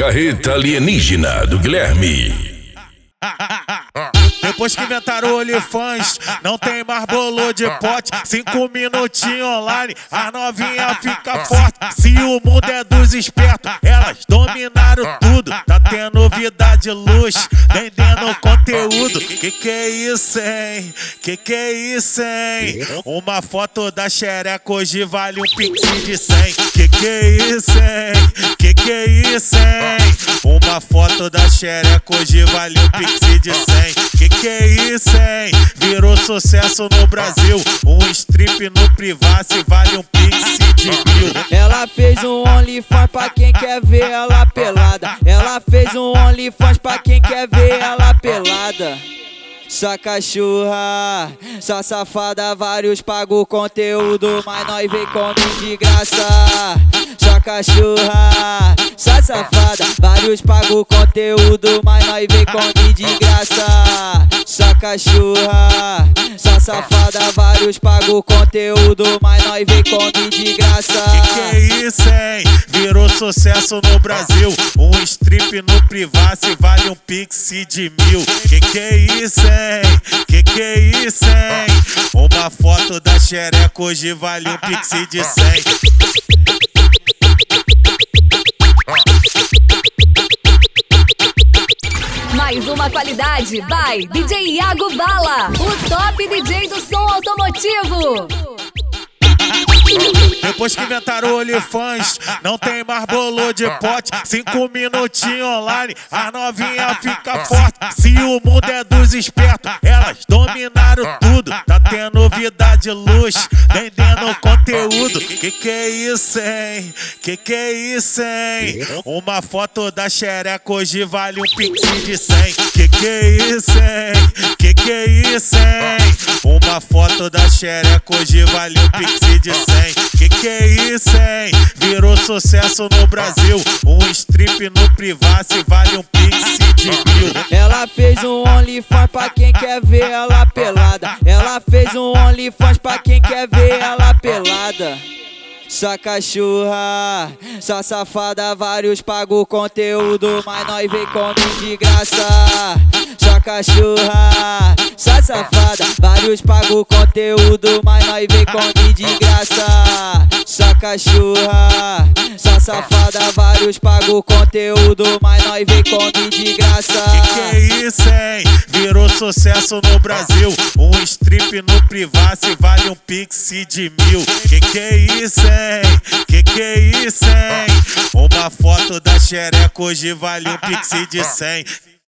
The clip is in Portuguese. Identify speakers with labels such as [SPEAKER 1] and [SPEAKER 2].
[SPEAKER 1] carreta alienígena do Guilherme.
[SPEAKER 2] Depois que inventaram o OnlyFans, não tem mais bolo de pote. 5 minutinhos online, as novinha fica forte. Se o mundo é dos espertos, elas dominaram tudo. Tá tendo vida de luxo, vendendo conteúdo. Que é isso, hein? Que é isso, hein? Uma foto da xereca hoje vale um pix de 100. Que é isso, hein? Que é isso, hein? Uma foto da xereca hoje vale um pix de 100. Que é isso, hein? Virou sucesso no Brasil. Um strip no Privacy vale um pix de 1000.
[SPEAKER 3] Ela fez um OnlyFans pra quem quer ver ela pelada. Ela fez um OnlyFans pra quem quer ver ela pelada. Só cachorra, só safada, vários pagam o conteúdo, mas nós vem comer de graça. Só cachorra, só safada, vários pagam o conteúdo, mas nós vem comer de graça. Só cachorra, só safada, vários pagam o conteúdo, mas nós vem comer de graça.
[SPEAKER 2] Que é isso, hein? Virou sucesso no Brasil. Um strip no Privacy vale um pix de 1000. Que é isso, hein? Que é isso, hein? Uma foto da xereca hoje vale um pix de 100.
[SPEAKER 4] Mais uma qualidade, vai DJ Iago Bala, o top DJ do som automotivo.
[SPEAKER 2] Depois que inventaram o OnlyFans, não tem mais bolo de pote. 5 minutinhos online, as novinha fica forte. Se o mundo é dos espertos, elas dominaram tudo. Tá tendo vida de luxo, vendendo conteúdo. Que é isso, hein? Que é isso, hein? Uma foto da xereca hoje vale um pix de 100. Que é isso, hein? Que é isso, hein? Uma foto da xereca hoje vale um pix de 100. Que é isso, hein? Virou sucesso no Brasil. Um strip no Privacy vale um pix de 1000.
[SPEAKER 3] Ela fez um OnlyFans pra quem quer ver ela pelada. Ela fez um OnlyFans pra quem quer ver ela pelada. Só cachorra, só safada, vários pagam o conteúdo, mas nós vem comer de graça. Só cachorra, só safada, vários pagam o conteúdo, mas nós vem comer de graça. Só cachorra, só safada, vários pagam o conteúdo, mas nós vem comer de graça.
[SPEAKER 2] Que é isso, hein? Virou sucesso no Brasil. Um strip no Privacy vale um pix de 1000. Que é isso, hein? Que é isso, hein? Uma foto da xereca hoje vale um pix de 100.